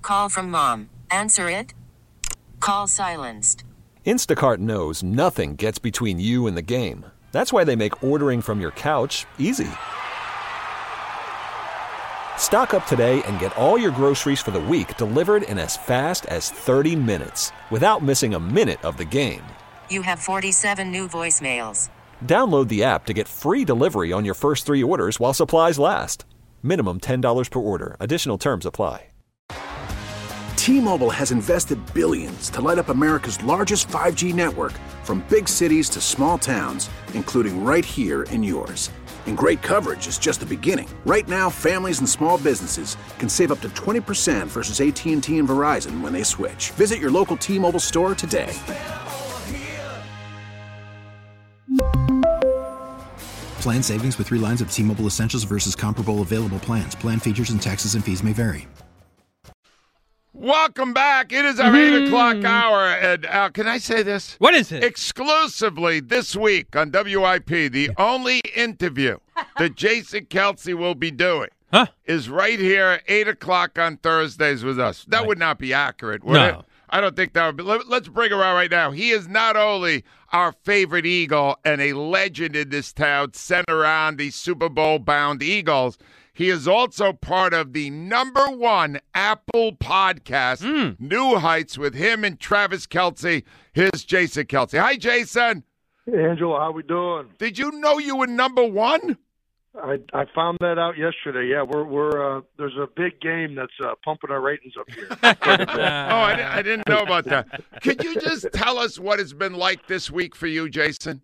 Call from mom. Answer it. Call silenced. Instacart knows nothing gets between you and the game. That's why they make ordering from your couch easy. Stock up today and get all your groceries for the week delivered in as fast as 30 minutes without missing a minute of the game. You have 47 new voicemails. Download the app to get free delivery on your first 3 orders while supplies last. Minimum $10 per order. Additional terms apply. T-Mobile has invested billions to light up America's largest 5G network, from big cities to small towns, including right here in yours. And great coverage is just the beginning. Right now, families and small businesses can save up to 20% versus AT&T and Verizon when they switch. Visit your local T-Mobile store today. Plan savings with 3 lines of T-Mobile Essentials versus comparable available plans. Plan features and taxes and fees may vary. Welcome back. It is our 8 o'clock hour. And can I say this? What is it? Exclusively this week on WIP, the only interview that Jason Kelce will be doing is right here, 8 o'clock on Thursdays with us. That would not be accurate, would it? I don't think that would be. Let's bring him out right now. He is not only our favorite Eagle and a legend in this town, centered around the Super Bowl-bound Eagles. He is also part of the #1 Apple podcast, New Heights, with him and Travis Kelce. Here's Jason Kelce. Hi, Jason. Hey, Angela, how we doing? Did you know you were #1? I found that out yesterday. Yeah, we're there's a big game that's pumping our ratings up here. I didn't know about that. Could you just tell us what it's been like this week for you, Jason?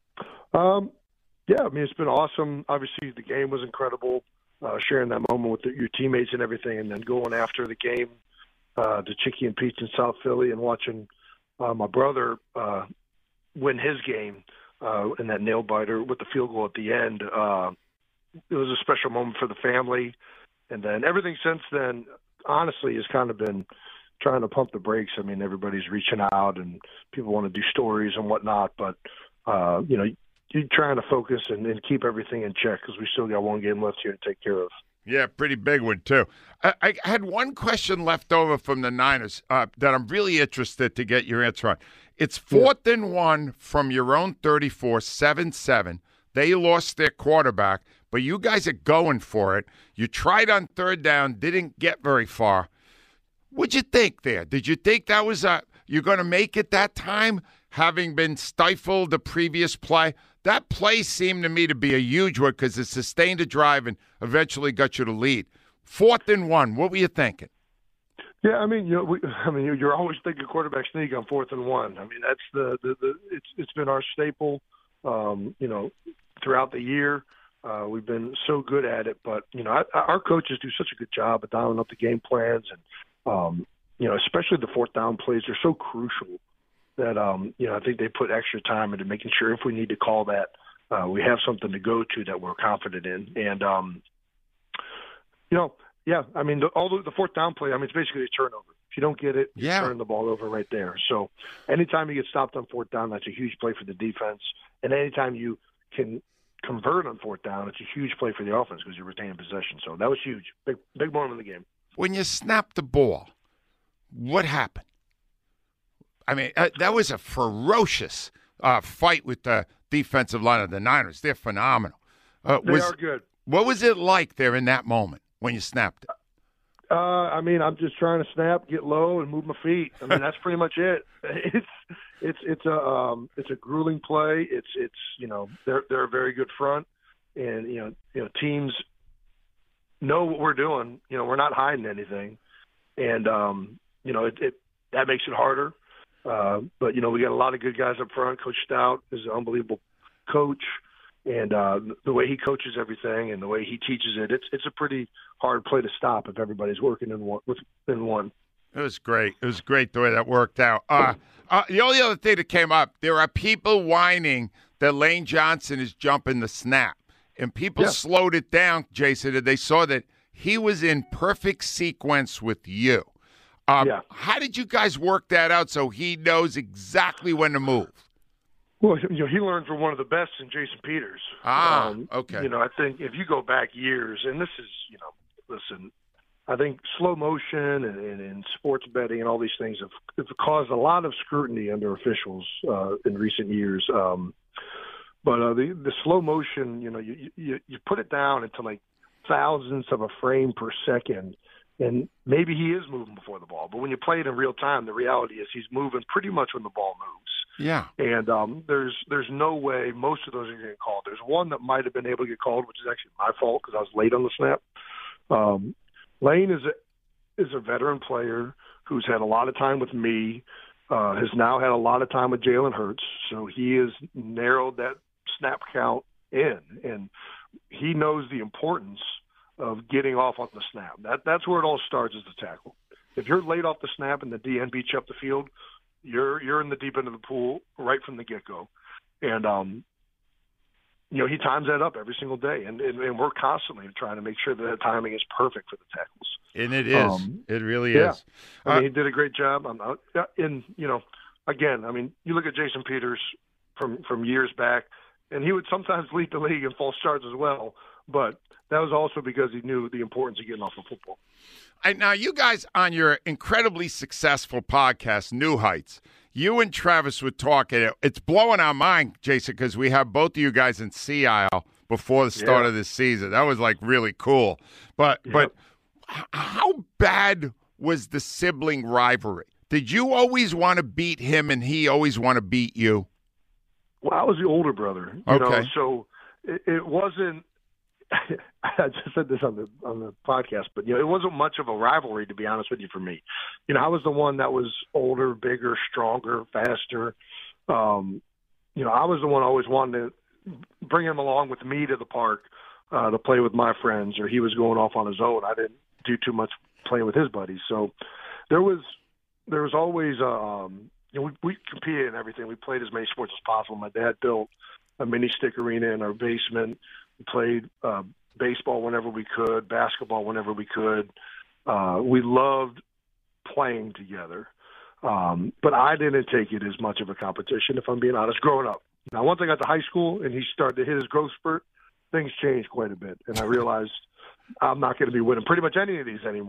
Yeah, I mean, it's been awesome. Obviously, the game was incredible. Sharing that moment with your teammates and everything, and then going after the game to Chicky and Pete's in South Philly and watching my brother win his game in that nail-biter with the field goal at the end. It was a special moment for the family. And then everything since then, honestly, has kind of been trying to pump the brakes. I mean, everybody's reaching out and people want to do stories and whatnot, but, you're trying to focus and keep everything in check because we still got one game left here to take care of. Yeah, pretty big one, too. I had one question left over from the Niners that I'm really interested to get your answer on. It's 4th and 1 from your own 34, 7-7. They lost their quarterback, but you guys are going for it. You tried on 3rd down, didn't get very far. What'd you think there? Did you think that was you're going to make it that time, having been stifled the previous play? That play seemed to me to be a huge one because it sustained a drive and eventually got you to lead. 4th and 1, what were you thinking? Yeah, I mean, you're always thinking quarterback sneak on 4th and 1. I mean, that's it's been our staple, throughout the year. We've been so good at it, but our coaches do such a good job at dialing up the game plans, and especially the 4th down plays are so crucial that I think they put extra time into making sure if we need to call that, we have something to go to that we're confident in. And I mean, the 4th down play, I mean, it's basically a turnover. If you don't get it, you turn the ball over right there. So anytime you get stopped on 4th down, that's a huge play for the defense. And anytime you can convert on 4th down, it's a huge play for the offense because you're retaining possession. So that was huge. Big moment in the game. When you snapped the ball, what happened? I mean, that was a ferocious fight with the defensive line of the Niners. They're phenomenal. They are good. What was it like there in that moment when you snapped it? I mean, I'm just trying to snap, get low, and move my feet. I mean, that's pretty much it. It's a grueling play. They're a very good front, and teams know what we're doing. We're not hiding anything, and that makes it harder. But we got a lot of good guys up front. Coach Stout is an unbelievable coach, and the way he coaches everything and the way he teaches it, it's a pretty hard play to stop if everybody's working in one. It was great. It was great the way that worked out. The only other thing that came up, there are people whining that Lane Johnson is jumping the snap, and people slowed it down, Jason, and they saw that he was in perfect sequence with you. How did you guys work that out so he knows exactly when to move? Well, he learned from one of the best in Jason Peters. Okay. I think if you go back years, and this is, listen, I think slow motion and sports betting and all these things have caused a lot of scrutiny under officials in recent years. But the slow motion, you put it down into like thousandths of a frame per second, and maybe he is moving before the ball. But when you play it in real time, the reality is he's moving pretty much when the ball moves. Yeah. And there's no way most of those are getting called. There's one that might have been able to get called, which is actually my fault because I was late on the snap. Lane is a veteran player who's had a lot of time with me, has now had a lot of time with Jalen Hurts, so he has narrowed that snap count in, and he knows the importance of getting off on the snap. That's where it all starts, is the tackle. If you're late off the snap and the DN beats you up the field, you're in the deep end of the pool right from the get-go. And he times that up every single day, and we're constantly trying to make sure that timing is perfect for the tackles. And it is. It really yeah. is. I mean, he did a great job. Again, I mean, you look at Jason Peters from years back, and he would sometimes lead the league in false starts as well, but that was also because he knew the importance of getting off the football. Now, you guys on your incredibly successful podcast, New Heights, you and Travis were talking. It's blowing our mind, Jason, because we have both of you guys in Sea Isle before the start of this season. That was like really cool. But how bad was the sibling rivalry? Did you always want to beat him and he always want to beat you? Well, I was the older brother, so it wasn't. I just said this on the podcast, but it wasn't much of a rivalry, to be honest with you, for me. I was the one that was older, bigger, stronger, faster. I was the one always wanted to bring him along with me to the park to play with my friends, or he was going off on his own. I didn't do too much playing with his buddies, so there was always we competed in everything. We played as many sports as possible. My dad built a mini stick arena in our basement. We played baseball whenever we could, basketball whenever we could. We loved playing together. But I didn't take it as much of a competition, if I'm being honest, growing up. Now, once I got to high school and he started to hit his growth spurt, things changed quite a bit. And I realized I'm not going to be winning pretty much any of these anymore.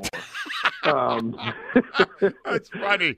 That's funny.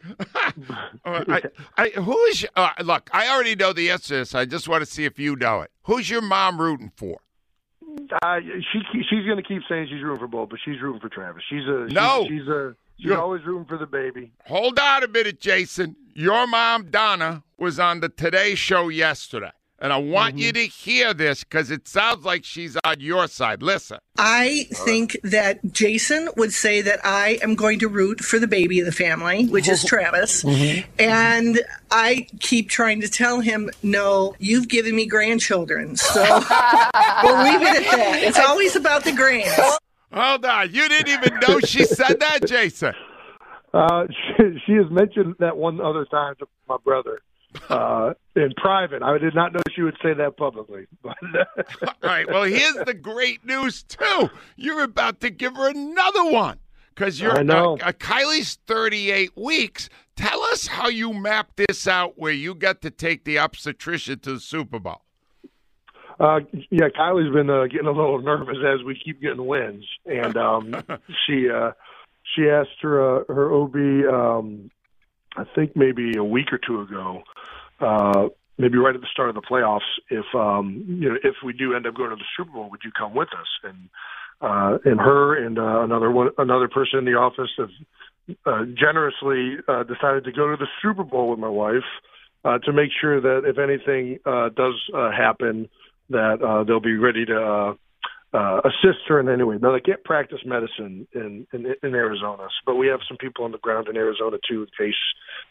Look, I already know the answer to this. I just want to see if you know it. Who's your mom rooting for? She's going to keep saying she's rooting for both, but she's rooting for Travis. She's always rooting for the baby. Hold on a minute, Jason. Your mom, Donna, was on the Today Show yesterday. And I want you to hear this because it sounds like she's on your side. Listen. I think that Jason would say that I am going to root for the baby of the family, which is Travis. And I keep trying to tell him, no, you've given me grandchildren. So we'll leave it at that. It's always about the grands. Hold on. You didn't even know she said that, Jason? She has mentioned that one other time to my brother. In private. I did not know she would say that publicly. But all right. Well, here's the great news, too. You're about to give her another one because you're Kylie's 38 weeks. Tell us how you mapped this out where you got to take the obstetrician to the Super Bowl. Kylie's been getting a little nervous as we keep getting wins. And she asked her OB I think maybe a week or two ago, maybe right at the start of the playoffs, if we do end up going to the Super Bowl, would you come with us? And her and another person in the office have generously decided to go to the Super Bowl with my wife to make sure that if anything does happen, that they'll be ready to assist her in any way. Now, they can't practice medicine in Arizona, but we have some people on the ground in Arizona too, in case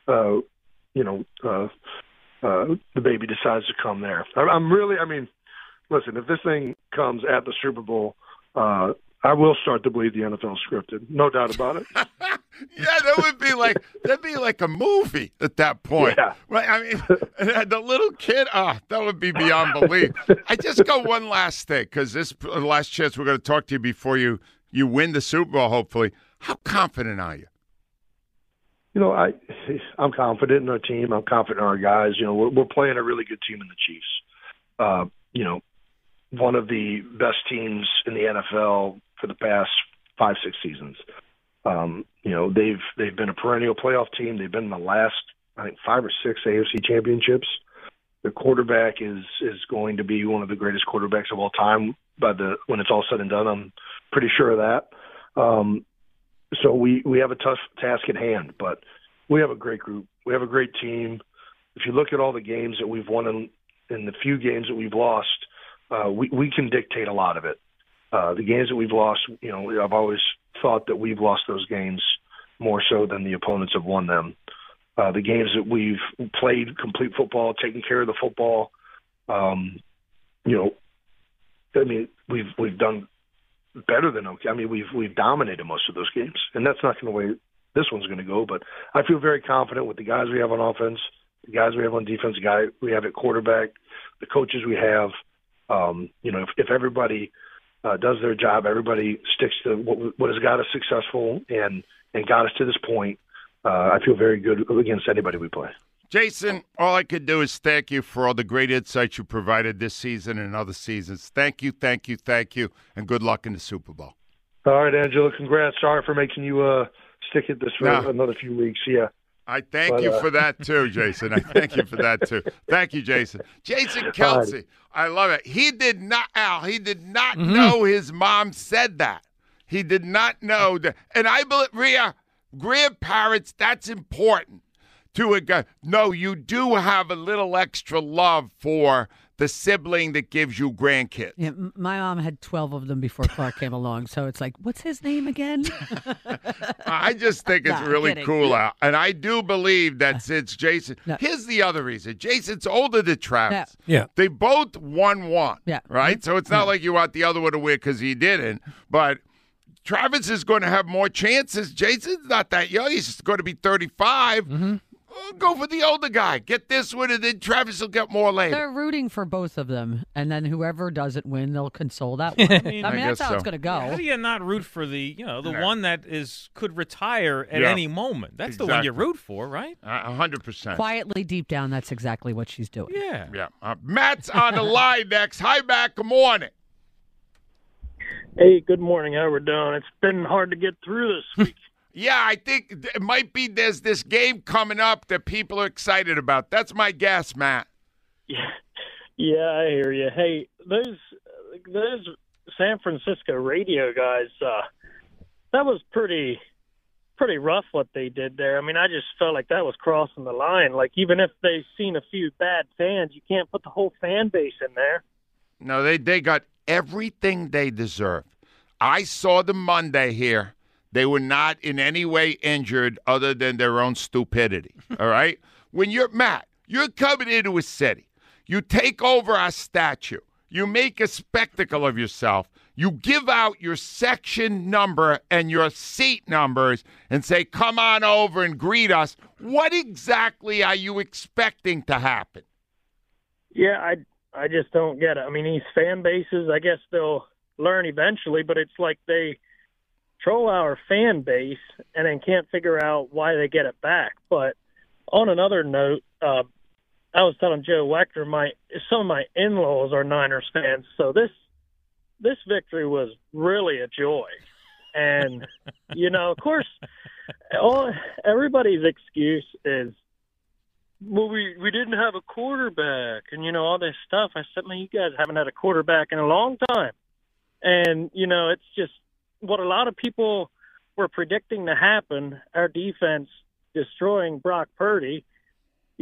the baby decides to come there. Listen, if this thing comes at the Super Bowl, I will start to believe the NFL scripted, no doubt about it. Yeah, that'd be like a movie at that point. Yeah. Right? I mean, the little kid, that would be beyond belief. I just got one last thing, because this is the last chance we're going to talk to you before you win the Super Bowl, hopefully. How confident are you? I'm confident in our team. I'm confident in our guys. We're playing a really good team in the Chiefs. One of the best teams in the NFL for the past 5-6 seasons. They've been a perennial playoff team. They've been in the last, I think, 5 or 6 AFC championships. The quarterback is going to be one of the greatest quarterbacks of all time when it's all said and done. I'm pretty sure of that. So we have a tough task at hand, but we have a great group. We have a great team. If you look at all the games that we've won and the few games that we've lost, we can dictate a lot of it. The games that we've lost, I've always thought that we've lost those games more so than the opponents have won them. The games that we've played complete football, taking care of the football, we've done better than okay. I mean, we've dominated most of those games, and that's not the way this one's going to go. But I feel very confident with the guys we have on offense, the guys we have on defense, the guy we have at quarterback, the coaches we have. If everybody does their job, everybody sticks to what has got us successful and got us to this point, I feel very good against anybody we play. Jason, all I could do is thank you for all the great insights you provided this season and other seasons. Thank you, and good luck in the Super Bowl. All right, Angela, congrats. Sorry for making you stick at this for another few weeks. Yeah. I thank you for that, too, Jason. I thank you for that, too. Thank you, Jason. Jason Kelce, I love it. He did not know his mom said that. He did not know that. And I believe, Rhea, grandparents, that's important to a guy. No, you do have a little extra love for the sibling that gives you grandkids. Yeah, my mom had 12 of them before Clark came along, so it's like, what's his name again? I just think it's really cool out. And I do believe that since Jason, here's the other reason. Jason's older than Travis. Yeah. They both won one, yeah. Right? So it's not like you want the other one to win because he didn't. But Travis is going to have more chances. Jason's not that young. He's just going to be 35. Mm-hmm. Go for the older guy. Get this one, and then Travis will get more later. They're rooting for both of them, and then whoever doesn't win, they'll console that one. I mean that's how it's going to go. How do you not root for the one that could retire at any moment? That's the one you root for, right? 100%. Quietly, deep down, that's exactly what she's doing. Yeah. Matt's on the line next. Hi, Matt. Good morning. Hey, good morning. How we're doing? It's been hard to get through this week. Yeah, I think it might be there's this game coming up that people are excited about. That's my guess, Matt. Yeah, I hear you. Hey, those San Francisco radio guys, that was pretty rough what they did there. I mean, I just felt like that was crossing the line. Like, even if they've seen a few bad fans, you can't put the whole fan base in there. No, they got everything they deserve. I saw them Monday here. They were not in any way injured other than their own stupidity, all right? When you're coming into a city. You take over our statue. You make a spectacle of yourself. You give out your section number and your seat numbers and say, come on over and greet us. What exactly are you expecting to happen? Yeah, I just don't get it. I mean, these fan bases, I guess they'll learn eventually, but it's like they troll our fan base and then can't figure out why they get it back. But on another note, I was telling Joe Wechter, some of my in-laws are Niners fans, so this victory was really a joy. And, of course, everybody's excuse is, well, we didn't have a quarterback and, all this stuff. I said, man, you guys haven't had a quarterback in a long time. And, it's just what a lot of people were predicting to happen, our defense destroying Brock Purdy. They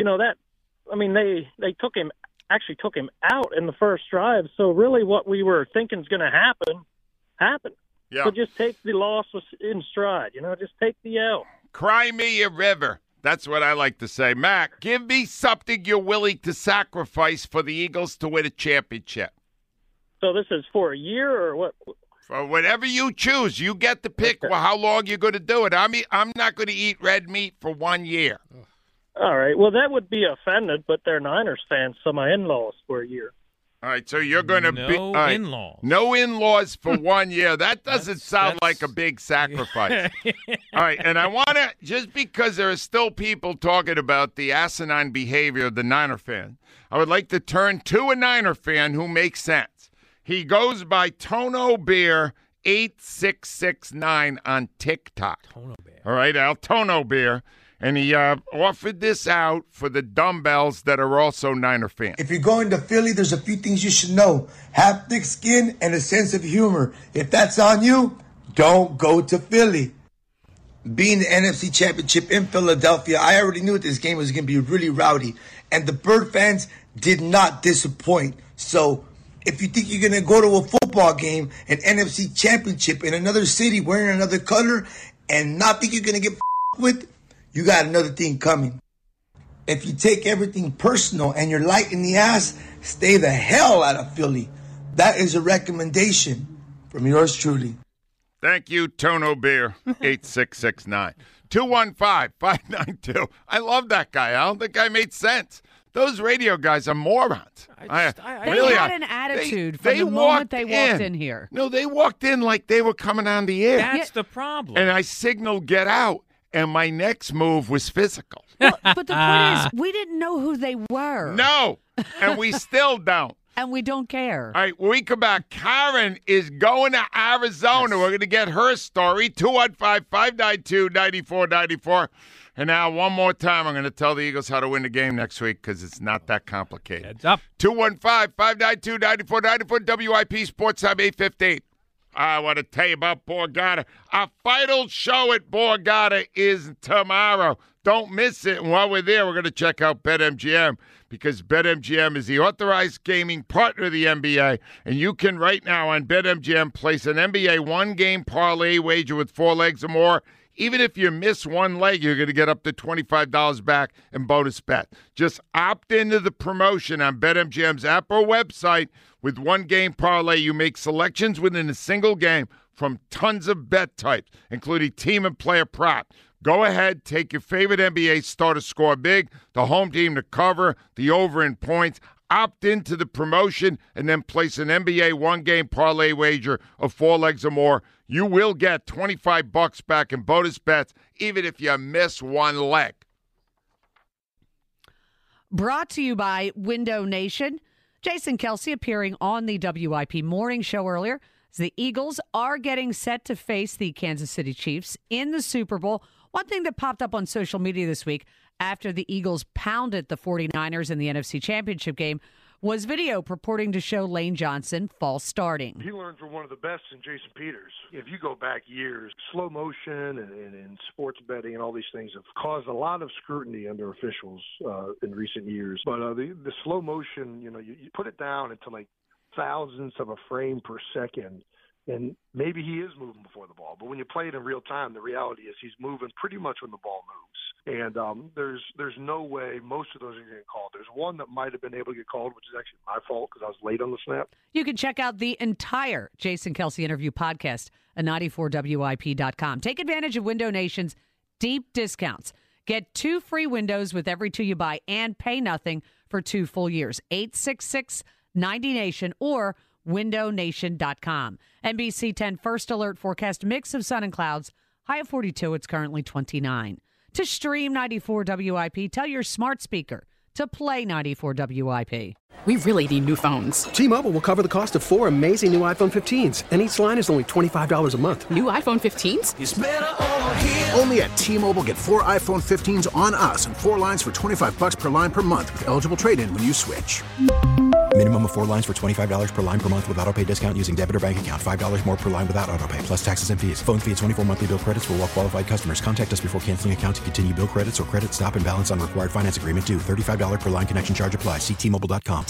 took him out in the first drive. So really what we were thinking is going to happen happened. Yeah. So just take the loss in stride, just take the L. Cry me a river. That's what I like to say. Mac, give me something you're willing to sacrifice for the Eagles to win a championship. So this is for a year or what? For whatever you choose, you get to pick how long you're going to do it. I'm not going to eat red meat for 1 year. All right. Well, that would be offended, but they're Niners fans, so my in-laws for a year. All right, so you're going to in-laws. No in-laws for 1 year. That doesn't sound like a big sacrifice. All right, and I want to, just because there are still people talking about the asinine behavior of the Niner fan, I would like to turn to a Niner fan who makes sense. He goes by Tono Beer 8669 on TikTok. Tono Bear. All right, Al Tono Bear. And he offered this out for the dumbbells that are also Niner fans. If you're going to Philly, there's a few things you should know. Have thick skin and a sense of humor. If that's on you, don't go to Philly. Being the NFC Championship in Philadelphia, I already knew this game was going to be really rowdy. And the Bird fans did not disappoint. So if you think you're going to go to a football game, an NFC Championship in another city wearing another color, and not think you're going to get with, you got another thing coming. If you take everything personal and you're light in the ass, stay the hell out of Philly. That is a recommendation from yours truly. Thank you, Tono Beer, 8669. 215-592. I love that guy, Al. The guy made sense. Those radio guys are morons. They had an attitude from the moment they walked in here. No, they walked in like they were coming on the air. That's the problem. And I signaled, get out. And my next move was physical. Well, but the point is, we didn't know who they were. No, and we still don't. And we don't care. All right, when we come back, Karen is going to Arizona. Yes. We're going to get her story, 215-592-9494. And now, one more time, I'm going to tell the Eagles how to win the game next week because it's not that complicated. Heads up. 215-592-9494, WIP Sports Time 815. I want to tell you about Borgata. Our final show at Borgata is tomorrow. Don't miss it. And while we're there, we're going to check out BetMGM because BetMGM is the authorized gaming partner of the NBA. And you can right now on BetMGM place an NBA one-game parlay wager with 4 legs or more. Even if you miss one leg, you're going to get up to $25 back in bonus bet. Just opt into the promotion on BetMGM's app or website. With one-game parlay, you make selections within a single game from tons of bet types, including team and player prop. Go ahead, take your favorite NBA star to score big, the home team to cover, the over in points. Opt into the promotion and then place an NBA one-game parlay wager of 4 legs or more. You will get $25 back in bonus bets, even if you miss one leg. Brought to you by Window Nation. Jason Kelce appearing on the WIP morning show earlier. As the Eagles are getting set to face the Kansas City Chiefs in the Super Bowl. One thing that popped up on social media this week after the Eagles pounded the 49ers in the NFC Championship game was video purporting to show Lane Johnson false starting. He learned from one of the best in Jason Peters. If you go back years, slow motion and sports betting and all these things have caused a lot of scrutiny under officials in recent years. But the slow motion, you put it down into like thousandths of a frame per second. And maybe he is moving before the ball. But when you play it in real time, the reality is he's moving pretty much when the ball moves. And there's no way most of those are getting called. There's one that might have been able to get called, which is actually my fault because I was late on the snap. You can check out the entire Jason Kelce interview podcast at 94WIP.com. Take advantage of Window Nation's deep discounts. Get 2 free windows with every 2 you buy and pay nothing for 2 full years. 866-90Nation or windownation.com. NBC 10 First Alert forecast mix of sun and clouds. High of 42. It's currently 29. To stream 94 WIP, tell your smart speaker to play 94 WIP. We really need new phones. T-Mobile will cover the cost of 4 amazing new iPhone 15s, and each line is only $25 a month. New iPhone 15s? It's better over here. Only at T-Mobile, get 4 iPhone 15s on us and 4 lines for $25 per line per month with eligible trade-in when you switch. Minimum of 4 lines for $25 per line per month with autopay discount using debit or bank account. $5 more per line without autopay, plus taxes and fees. Phone fee at 24 monthly bill credits for well-qualified customers. Contact us before canceling account to continue bill credits or credit stop and balance on required finance agreement due. $35 per line connection charge applies. See T-Mobile.com.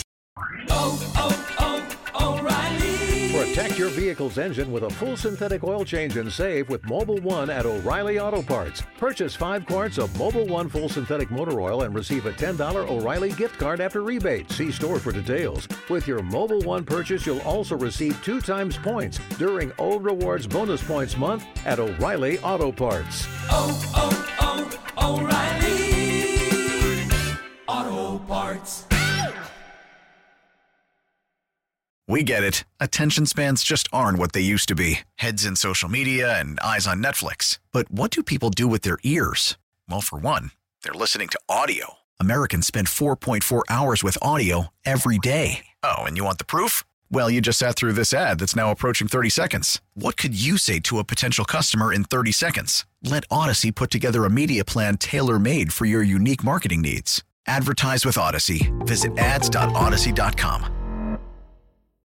O'Reilly. Protect your vehicle's engine with a full synthetic oil change and save with Mobil 1 at O'Reilly Auto Parts. Purchase 5 quarts of Mobil 1 full synthetic motor oil and receive a $10 O'Reilly gift card after rebate. See store for details. With your Mobil 1 purchase, you'll also receive 2 times points during O Rewards Bonus Points Month at O'Reilly Auto Parts. O'Reilly Auto Parts. We get it. Attention spans just aren't what they used to be. Heads in social media and eyes on Netflix. But what do people do with their ears? Well, for one, they're listening to audio. Americans spend 4.4 hours with audio every day. Oh, and you want the proof? Well, you just sat through this ad that's now approaching 30 seconds. What could you say to a potential customer in 30 seconds? Let Odyssey put together a media plan tailor-made for your unique marketing needs. Advertise with Odyssey. Visit ads.odyssey.com.